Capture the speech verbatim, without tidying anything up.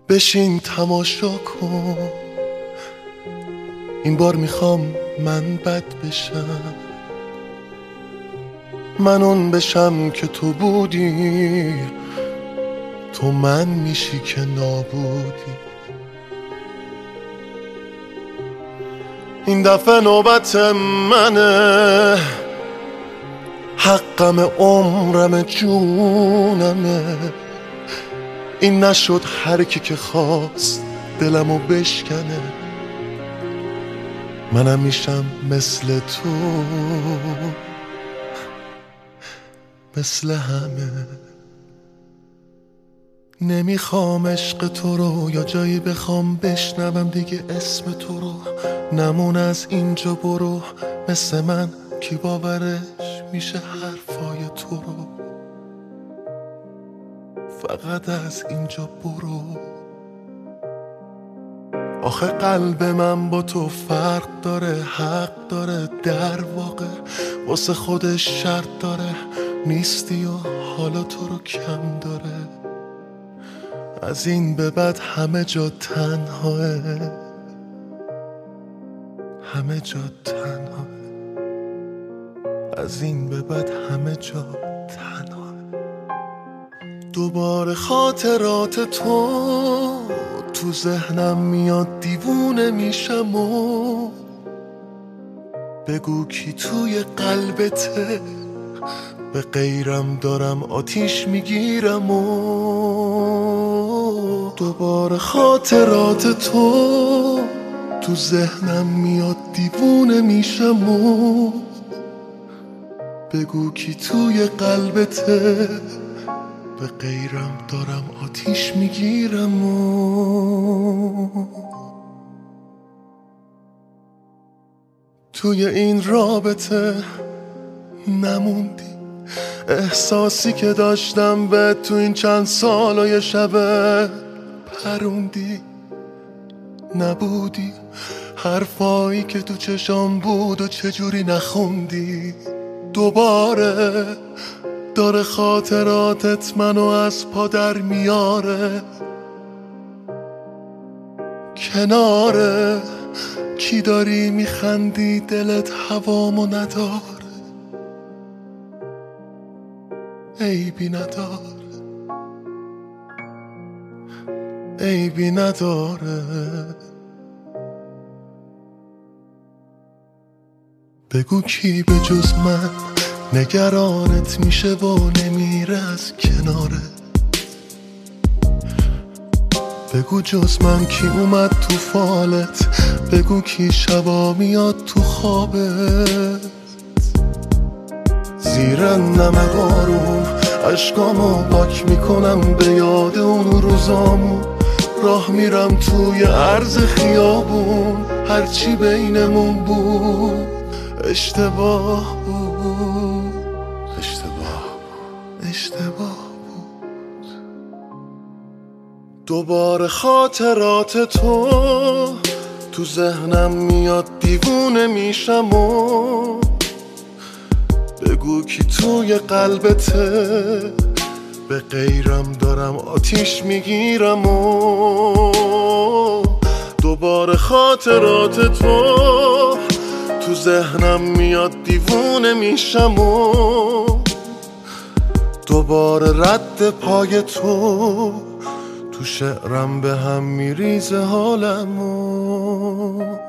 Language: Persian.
بشین تماشا کن، این بار میخوام من بد بشم، من اون بشم که تو بودی، تو من میشی که نابودی. این دفعه نوبت منه، حقم عمرم جونمه، این نشد هر کی که خواست دلمو بشکنه، منم میشم مثل تو، مثل همه. نمیخوام عشق تو رو یا جایی بخوام بشنوم دیگه اسم تو رو، نمون از اینجا برو، مثل من کی باورش میشه حرفای تو رو، فقط از اینجا برو. آخه قلب من با تو فرق داره، حق داره، در واقع واسه خودش شرط داره، نیستی و حالا تو رو کم داره، از این به بعد همه جا تنهاه، همه جا تنهاه، از این به بعد همه جا تنهاه. دوباره خاطرات تو تو ذهنم میاد، دیوونه میشم و بگو کی توی قلبته، به غیرم دارم آتیش میگیرم و دوباره خاطرات تو تو ذهنم میاد، دیوونه میشم و بگو کی توی قلبته، به غیرم دارم آتیش میگیرم و توی این رابطه نموندی، احساسی که داشتم به تو این چند سالای شبه پروندی، نبودی حرفایی که تو چشام بود و چجوری نخوندی. دوباره داره خاطراتت منو از پا در میاره، کناره کی داری میخندی دلت هوامو نداره، عیبی نداره، عیبی نداره. بگو کی به جز من نگرانت میشه و نمیره از کناره، بگو جز من کی اومد تو فالت، بگو کی شبا میاد تو خوابت، زیر نم بارون اشکامو پاک میکنم به یاد اون روزامون، راه میرم توی عرض خیابون، هرچی بینمون بود اشتباه بود، اشتباه بود، اشتباه بود. دوباره خاطرات تو تو ذهنم میاد، دیوونه میشم و بگو کی توی قلبته، به غیرم دارم آتیش میگیرم و دوباره خاطرات تو تو ذهنم میاد، دیوونه میشم و دوباره رد پای تو تو شعرم به هم میریزه حالم و